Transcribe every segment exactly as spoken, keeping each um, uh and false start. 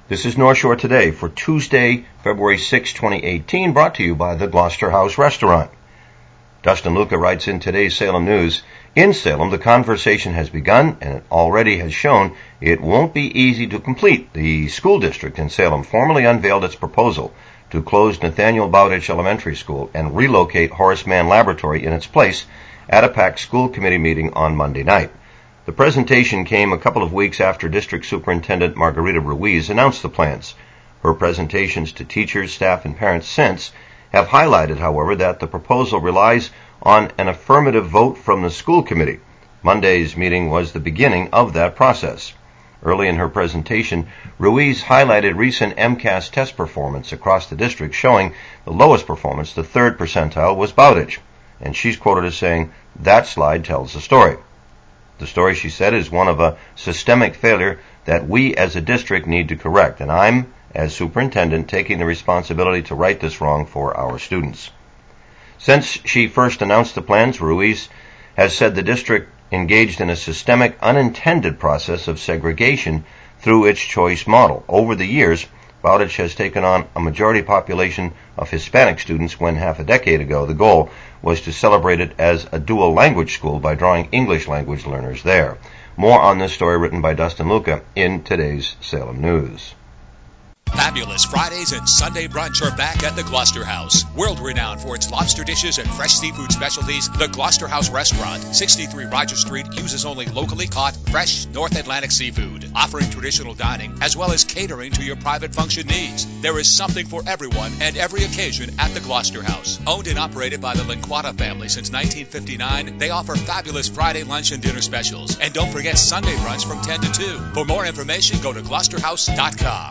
This is North Shore Today for Tuesday, February sixth, twenty eighteen, brought to you by the Gloucester House Restaurant. Dustin Luca writes in today's Salem News, in Salem, the conversation has begun, and it already has shown it won't be easy to complete. The school district in Salem formally unveiled its proposal to close Nathaniel Bowditch Elementary School and relocate Horace Mann Laboratory in its place at a packed school committee meeting on Monday night. The presentation came a couple of weeks after District Superintendent Margarita Ruiz announced the plans. Her presentations to teachers, staff, and parents since have highlighted, however, that the proposal relies on an affirmative vote from the school committee. Monday's meeting was the beginning of that process. Early in her presentation, Ruiz highlighted recent MCAS test performance across the district, showing the lowest performance, the third percentile, was Bowditch, and she's quoted as saying, "That slide tells the story." The story, she said, is one of a systemic failure that we as a district need to correct, and I'm, as superintendent, taking the responsibility to right this wrong for our students. Since she first announced the plans, Ruiz has said the district engaged in a systemic, unintended process of segregation through its choice model. Over the years, Bowditch has taken on a majority population of Hispanic students when half a decade ago the goal was to celebrate it as a dual language school by drawing English language learners there. More on this story written by Dustin Luca in today's Salem News. Fabulous Fridays and Sunday brunch are back at the Gloucester House. World-renowned for its lobster dishes and fresh seafood specialties, the Gloucester House Restaurant, sixty-three Roger Street, uses only locally caught, fresh North Atlantic seafood, offering traditional dining as well as catering to your private function needs. There is something for everyone and every occasion at the Gloucester House. Owned and operated by the Linquata family since nineteen fifty-nine, they offer fabulous Friday lunch and dinner specials. And don't forget Sunday brunch from ten to two. For more information, go to gloucester house dot com.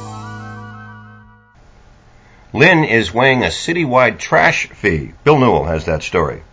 Lynn is weighing a citywide trash fee. Bill Newell has that story.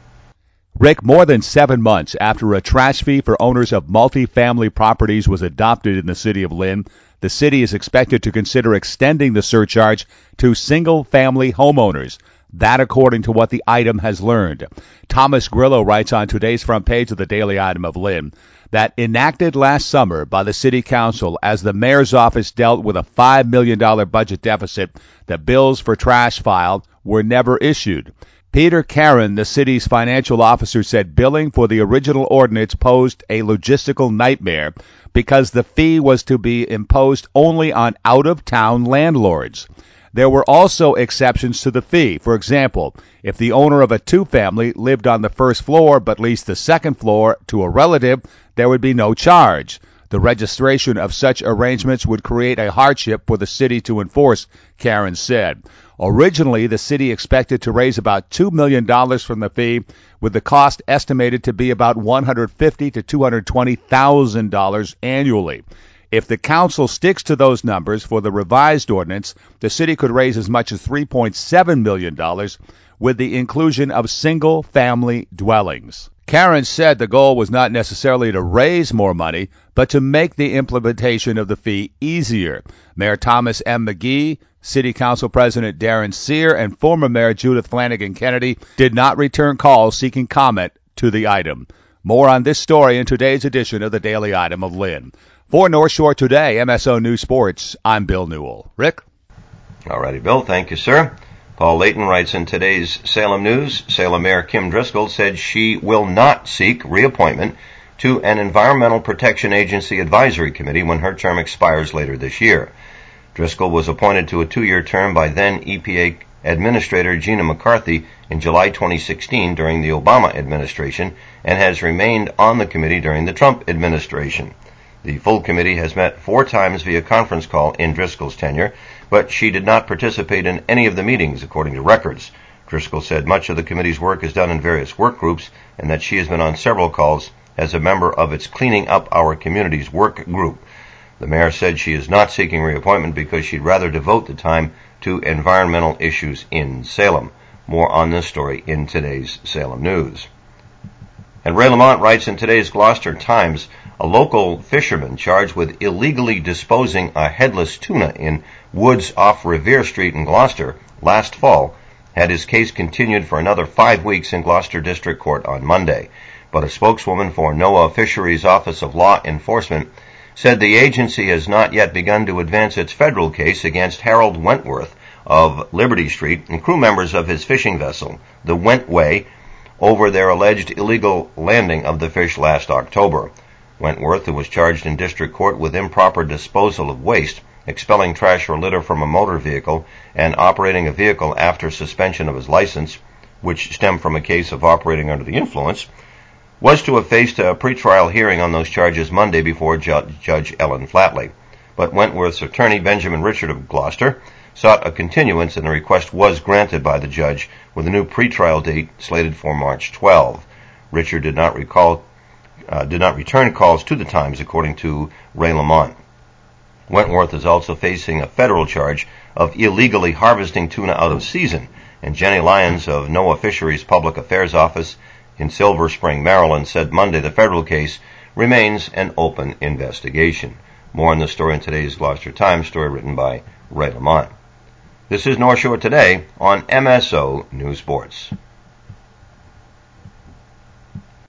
Rick, more than seven months after a trash fee for owners of multifamily properties was adopted in the city of Lynn, the city is expected to consider extending the surcharge to single-family homeowners. That according to what the item has learned. Thomas Grillo writes on today's front page of the Daily Item of Lynn that enacted last summer by the city council as the mayor's office dealt with a five million dollars budget deficit, the bills for trash filed were never issued. Peter Caron, the city's financial officer, said billing for the original ordinance posed a logistical nightmare because the fee was to be imposed only on out-of-town landlords. There were also exceptions to the fee. For example, if the owner of a two-family lived on the first floor but leased the second floor to a relative, there would be no charge. The registration of such arrangements would create a hardship for the city to enforce, Karen said. Originally, the city expected to raise about two million dollars from the fee, with the cost estimated to be about one hundred fifty thousand to two hundred twenty thousand dollars annually. If the council sticks to those numbers for the revised ordinance, the city could raise as much as three point seven million dollars with the inclusion of single-family dwellings. Karen said the goal was not necessarily to raise more money, but to make the implementation of the fee easier. Mayor Thomas M. McGee, City Council President Darren Sear, and former Mayor Judith Flanagan Kennedy did not return calls seeking comment to the item. More on this story in today's edition of the Daily Item of Lynn. For North Shore Today, M S O News Sports, I'm Bill Newell. Rick? All righty, Bill. Thank you, sir. Paul Layton writes in today's Salem News, Salem Mayor Kim Driscoll said she will not seek reappointment to an Environmental Protection Agency Advisory Committee when her term expires later this year. Driscoll was appointed to a two-year term by then E P A Administrator Gina McCarthy in July twenty sixteen during the Obama administration and has remained on the committee during the Trump administration. The full committee has met four times via conference call in Driscoll's tenure, but she did not participate in any of the meetings, according to records. Driscoll said much of the committee's work is done in various work groups and that she has been on several calls as a member of its Cleaning Up Our Communities work group. The mayor said she is not seeking reappointment because she'd rather devote the time to environmental issues in Salem. More on this story in today's Salem News. And Ray Lamont writes in today's Gloucester Times, a local fisherman charged with illegally disposing a headless tuna in woods off Revere Street in Gloucester last fall had his case continued for another five weeks in Gloucester District Court on Monday. But a spokeswoman for NOAA Fisheries Office of Law Enforcement said the agency has not yet begun to advance its federal case against Harold Wentworth of Liberty Street and crew members of his fishing vessel, the Wentway, over their alleged illegal landing of the fish last October. Wentworth, who was charged in district court with improper disposal of waste, expelling trash or litter from a motor vehicle, and operating a vehicle after suspension of his license, which stemmed from a case of operating under the influence, was to have faced a pretrial hearing on those charges Monday before Ju- Judge Ellen Flatley. But Wentworth's attorney, Benjamin Richard of Gloucester, sought a continuance, and the request was granted by the judge with a new pretrial date slated for March twelfth. Richard did not recall, uh, did not return calls to the Times, according to Ray Lamont. Wentworth is also facing a federal charge of illegally harvesting tuna out of season, and Jenny Lyons of NOAA Fisheries Public Affairs Office in Silver Spring, Maryland, said Monday the federal case remains an open investigation. More on the story in today's Gloucester Times, story written by Ray Lamont. This is North Shore Today on M S O News Sports.